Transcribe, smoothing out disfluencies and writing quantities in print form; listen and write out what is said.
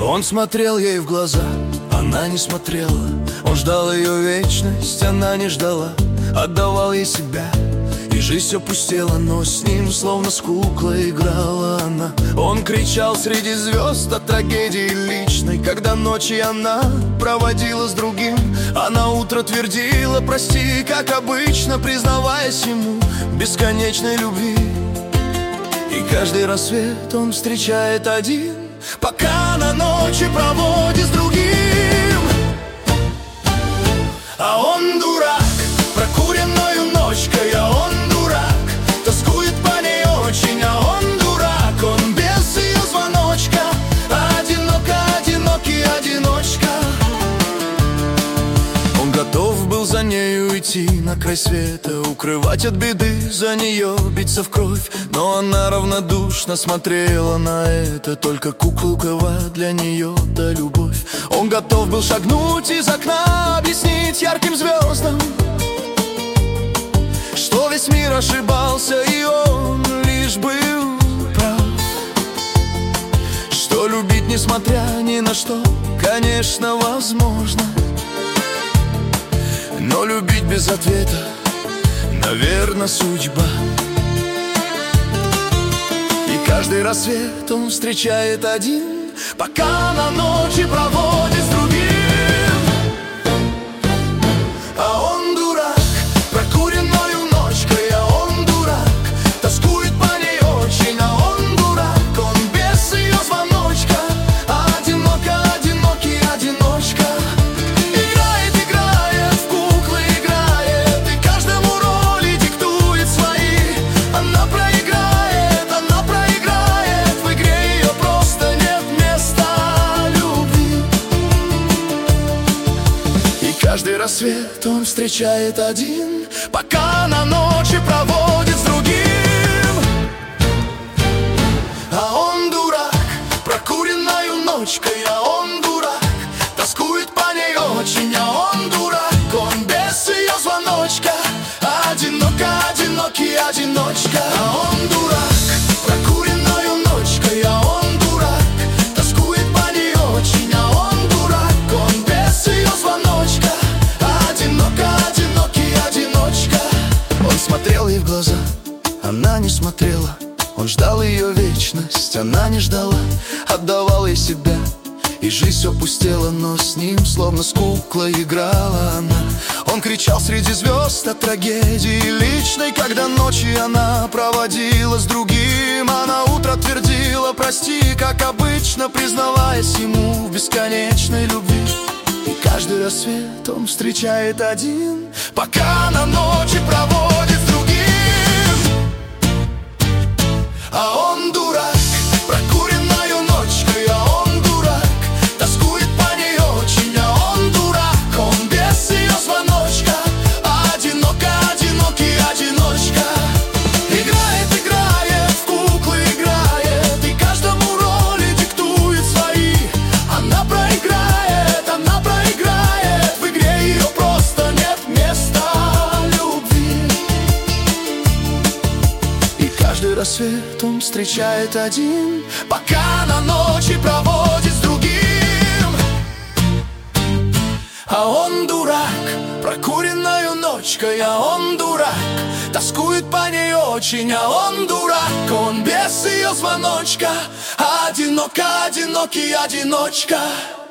Он смотрел ей в глаза, она не смотрела. Он ждал ее вечность, она не ждала. Отдавал ей себя, и жизнь все пустела, но с ним словно с куклой играла она. Он кричал среди звезд о трагедии личной, когда ночи она проводила с другим. А на утро твердила прости, как обычно, признаваясь ему в бесконечной любви. И каждый рассвет он встречает один, пока на ночи проводит с другим. А он дурак, прокуренною ночкой, а он дурак, тоскует по ней очень, а он дурак, он без ее звоночка, одинокий одиночка. Он готов был за нею идти на край света, укрывать от беды, за нее биться в кровь. Но она равнодушно смотрела на это, только куколкова для нее-то любовь. Он готов был шагнуть из окна, объяснить ярким звездам, что весь мир ошибался, и он лишь был прав. Что любить, несмотря ни на что, конечно, возможно, но любить без ответа, наверное, судьба. И каждый рассвет он встречает один, пока на ночи проводит с другим. А он дурак, прокуренною ночкой, а он дурак, тоскует по ней очень, а он дурак, он без ее звоночка, одинокий одиночка. Играет в куклы, играет, и каждому роли диктует свои. Она проиграет, в игре ее просто нет места любви. И каждый рассвет он встречает один, пока на ночи проводит с другим. А он дурак, прокуренною ночкой, а он дурак, тоскует по ней очень, а он дурак, он без ее звоночка, одинокий одиночка. А он дурак, прокуренною ночкой, а он дурак, тоскует по ней очень, а он дурак, он без ее звоночка, одинокий одиночка. Он смотрел ей в глаза, она не смотрела. Он ждал ее вечность, она не ждала. Отдавал ей себя, и жизнь все пустела, но с ним словно с куклой играла она. Он кричал среди звезд о трагедии личной, когда ночи она проводила с другим. А на утро твердила прости, как обычно, признаваясь ему в бесконечной любви. И каждый рассвет он встречает один, пока на ночи проводит с другим. А он дурак, прокуренною ночкой, а он дурак, тоскует по ней очень, а он дурак, он без ее звоночка, одинокий одиночка. Играет в куклы, играет, и каждому роли диктует свои. Она проиграет, в игре ее просто нет места любви. И каждый рассвет он встречает один, пока на ночи проводит с другим. А он дурак, прокуренною ночкой, а он дурак, тоскует по ней очень, а он дурак, он без ее звоночка, одинокий одиночка.